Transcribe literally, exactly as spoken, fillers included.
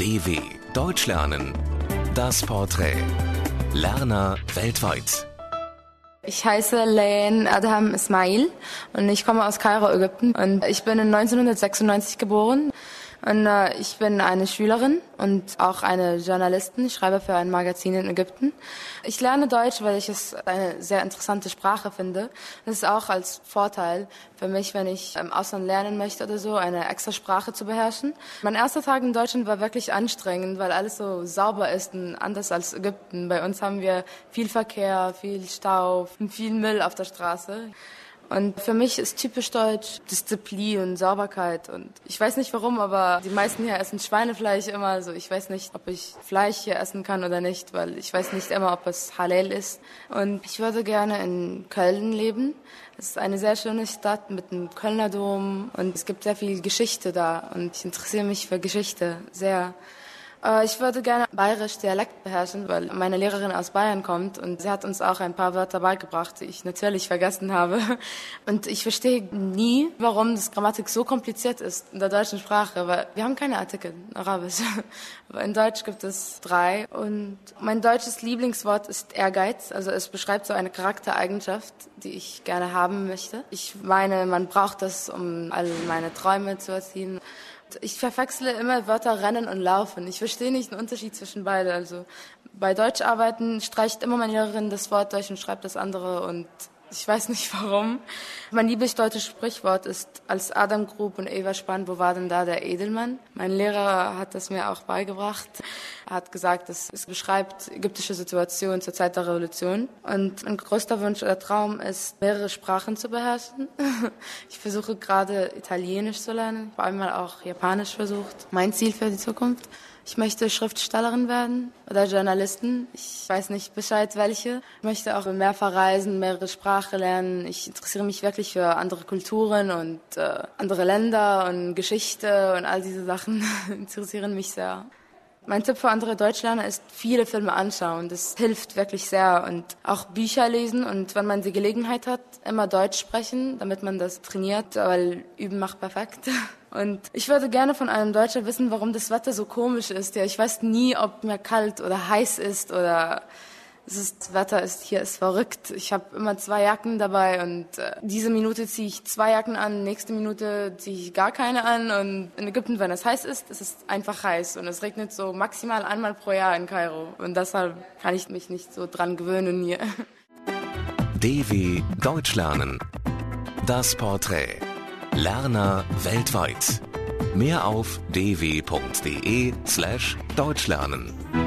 D W Deutsch lernen. Das Porträt. Lerner weltweit. Ich heiße Layan Adham Ismail und ich komme aus Kairo, Ägypten. Und ich bin in neunzehnhundertsechsundneunzig geboren. Und äh, ich bin eine Schülerin und auch eine Journalistin. Ich schreibe für ein Magazin in Ägypten. Ich lerne Deutsch, weil ich es eine sehr interessante Sprache finde. Das ist auch als Vorteil für mich, wenn ich im Ausland lernen möchte oder so, eine extra Sprache zu beherrschen. Mein erster Tag in Deutschland war wirklich anstrengend, weil alles so sauber ist und anders als Ägypten. Bei uns haben wir viel Verkehr, viel Stau, viel Müll auf der Straße. Und für mich ist typisch deutsch Disziplin und Sauberkeit. Und ich weiß nicht warum, aber die meisten hier essen Schweinefleisch immer. Also ich weiß nicht, ob ich Fleisch hier essen kann oder nicht, weil ich weiß nicht immer, ob es halal ist. Und ich würde gerne in Köln leben. Es ist eine sehr schöne Stadt mit dem Kölner Dom und es gibt sehr viel Geschichte da. Und ich interessiere mich für Geschichte sehr. Ich würde gerne bayerisch Dialekt beherrschen, weil meine Lehrerin aus Bayern kommt und sie hat uns auch ein paar Wörter beigebracht, die ich natürlich vergessen habe. Und ich verstehe nie, warum das Grammatik so kompliziert ist in der deutschen Sprache, weil wir haben keine Artikel in Arabisch. Aber in Deutsch gibt es drei. Und mein deutsches Lieblingswort ist Ehrgeiz. Also es beschreibt so eine Charaktereigenschaft, die ich gerne haben möchte. Ich meine, man braucht das, um all meine Träume zu erzielen. Ich verwechsle immer Wörter rennen und laufen. Ich verstehe nicht den Unterschied zwischen beiden. Also bei Deutsch arbeiten streicht immer meine Lehrerin das Wort durch und schreibt das andere und ich weiß nicht warum. Mein Lieblingsdeutsches Sprichwort ist, als Adam grub und Eva spann, wo war denn da der Edelmann? Mein Lehrer hat das mir auch beigebracht. Er hat gesagt, dass es beschreibt ägyptische Situation zur Zeit der Revolution. Und mein größter Wunsch oder Traum ist, mehrere Sprachen zu beherrschen. Ich versuche gerade Italienisch zu lernen, vor allem mal auch Japanisch versucht. Mein Ziel für die Zukunft. Ich möchte Schriftstellerin werden oder Journalistin. Ich weiß nicht Bescheid, welche. Ich möchte auch mehr verreisen, mehrere Sprachen lernen. Ich interessiere mich wirklich für andere Kulturen und äh, andere Länder und Geschichte und all diese Sachen interessieren mich sehr. Mein Tipp für andere Deutschlerner ist, viele Filme anschauen. Das hilft wirklich sehr. Und auch Bücher lesen und wenn man die Gelegenheit hat, immer Deutsch sprechen, damit man das trainiert, weil Üben macht perfekt. Und ich würde gerne von einem Deutscher wissen, warum das Wetter so komisch ist. Ja, ich weiß nie, ob mir kalt oder heiß ist oder es ist, das Wetter ist hier ist verrückt. Ich habe immer zwei Jacken dabei und äh, diese Minute ziehe ich zwei Jacken an, nächste Minute ziehe ich gar keine an. Und in Ägypten, wenn es heiß ist, ist es einfach heiß und es regnet so maximal einmal pro Jahr in Kairo. Und deshalb kann ich mich nicht so dran gewöhnen hier. D W Deutsch lernen. Das Porträt. Lerner weltweit. Mehr auf d w punkt d e slash deutschlernen.